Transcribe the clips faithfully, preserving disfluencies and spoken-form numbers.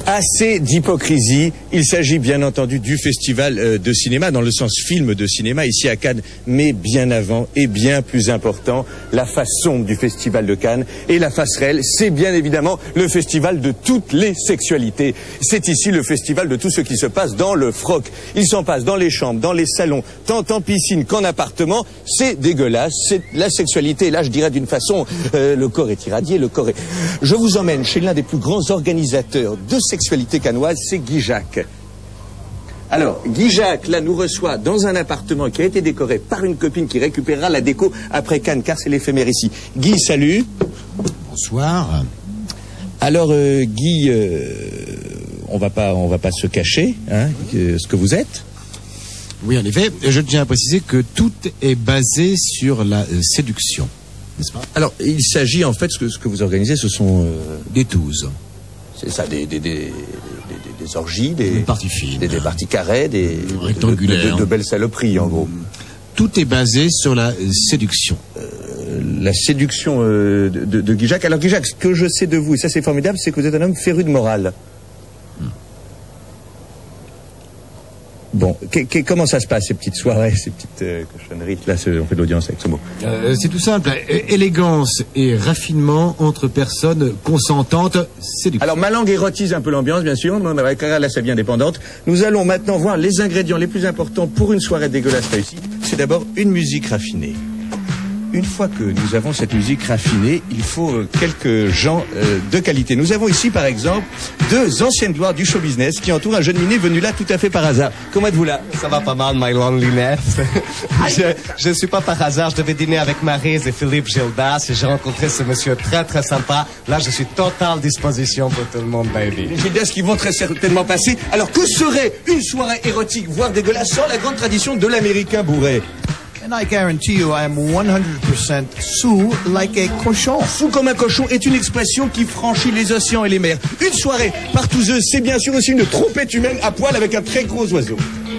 Assez d'hypocrisie. Il s'agit bien entendu du festival de cinéma, dans le sens film de cinéma, ici à Cannes, mais bien avant et bien plus important, la face sombre du festival de Cannes. Et la face réelle, c'est bien évidemment le festival de toutes les sexualités. C'est ici le festival de tout ce qui se passe dans le froc. Il s'en passe dans les chambres, dans les salons, tant en piscine qu'en appartement. C'est dégueulasse, c'est la sexualité. Et là, je dirais d'une façon, euh, le corps est irradié, le corps est... Je vous emmène chez l'un des plus grands organisateurs de sexualité cannoise, c'est Guy Jacques. Alors, Guy Jacques, là, nous reçoit dans un appartement qui a été décoré par une copine qui récupérera la déco après Cannes, car c'est l'éphémère ici. Guy, salut. Bonsoir. Alors, euh, Guy, euh, on va pas, on va pas se cacher, hein, euh, ce que vous êtes. Oui, en effet, je tiens à préciser que tout est basé sur la euh, séduction, n'est-ce pas? Alors, il s'agit en fait, ce que, ce que vous organisez, ce sont... Euh, des touzes. C'est ça, des, des, des, des, des orgies, des, des parties fines, des, des parties carrées, des rectangulaires, de, de, de, de belles saloperies, en gros. Tout est basé sur la séduction. Euh, la séduction euh, de, de, de Guy Jacques. Alors Guy Jacques, ce que je sais de vous, et ça c'est formidable, c'est que vous êtes un homme féru de morale. Hmm. Bon, comment ça se passe, ces petites soirées, ces petites euh, cochonneries? Là, on fait de l'audience avec ce mot. Euh, c'est tout simple. Élégance et raffinement entre personnes consentantes, séduction. Alors, ma langue érotise un peu l'ambiance, bien sûr. Là, c'est bien dépendante. Nous allons maintenant voir les ingrédients les plus importants pour une soirée dégueulasse réussie. C'est d'abord une musique raffinée. Une fois que nous avons cette musique raffinée, il faut euh, quelques gens euh, de qualité. Nous avons ici, par exemple, deux anciennes gloires du show business qui entourent un jeune minet venu là tout à fait par hasard. Comment êtes-vous là? Ça va pas mal, my loneliness. je ne suis pas par hasard. Je devais dîner avec Maryse et Philippe Gildas et j'ai rencontré ce monsieur très très sympa. Là, je suis totale disposition pour tout le monde, baby. Les Gildas qui vont très certainement passer. Alors, que serait une soirée érotique, voire dégueulasse, sans la grande tradition de l'américain bourré? And I guarantee you I am one hundred percent sous like a cochon. Sous comme un cochon est une expression qui franchit les océans et les mers. Une soirée partouzeuse, c'est bien sûr aussi une trompette humaine à poil avec un très gros oiseau.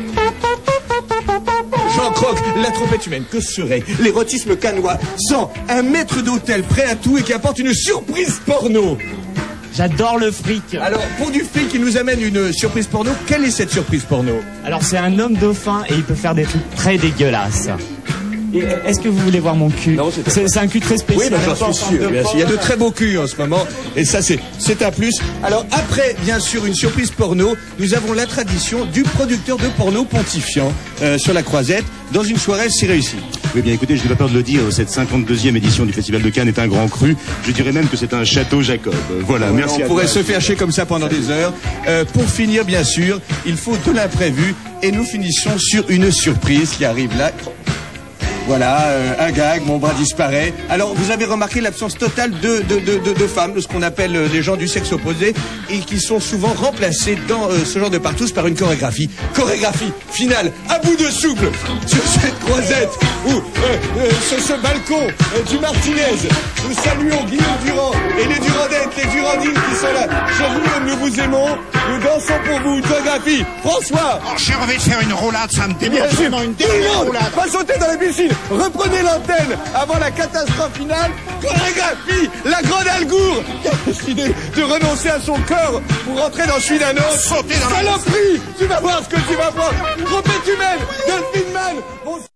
Jean Croc, la trompette humaine, que serait l'érotisme cannois sans un maître d'hôtel prêt à tout et qui apporte une surprise porno? J'adore le fric. Alors, pour du fric, il nous amène une surprise porno. Quelle est cette surprise porno? Alors, c'est un homme dauphin et il peut faire des trucs très dégueulasses. Est-ce que vous voulez voir mon cul? Non, c'est, c'est un cul très spécial. Oui, ben, j'en suis sûr. Bien sûr. Il y a de très beaux culs en ce moment. Et ça, c'est, c'est un plus. Alors, après, bien sûr, une surprise porno, nous avons la tradition du producteur de porno pontifiant euh, sur la Croisette dans une soirée si réussie. Oui, bien écoutez, je n'ai pas peur de le dire, cette cinquante-deuxième édition du Festival de Cannes est un grand cru. Je dirais même que c'est un château Jacob. Voilà, oui, merci on à pourrait toi. se faire chier comme ça pendant des heures. Euh, pour finir, bien sûr, il faut de l'imprévu. Et nous finissons sur une surprise qui arrive là. Voilà, euh, un gag, mon bras disparaît. Alors, vous avez remarqué l'absence totale de, de, de, de, de femmes, de ce qu'on appelle euh, les gens du sexe opposé, et qui sont souvent remplacés dans euh, ce genre de partous par une chorégraphie. Chorégraphie finale, à bout de souffle, sur cette croisette, ou euh, euh, sur ce balcon euh, du Martinez. Nous saluons Guillaume Durand et les Durandettes, les Durandines qui sont là. Cher Guillaume, nous vous aimons, nous dansons pour vous. Chorégraphie, François. Oh, j'ai envie de faire une roulade, ça me démange vraiment une dernière roulade. Va sauter dans la piscine. Reprenez l'antenne avant la catastrophe finale. Chorégraphie, la grande Algour qui a décidé de renoncer à son corps pour rentrer dans celui d'un autre. Sauter dans la... Saloperie, tu vas voir ce que tu vas voir. Trompette humaine, Delphine Man. Bon...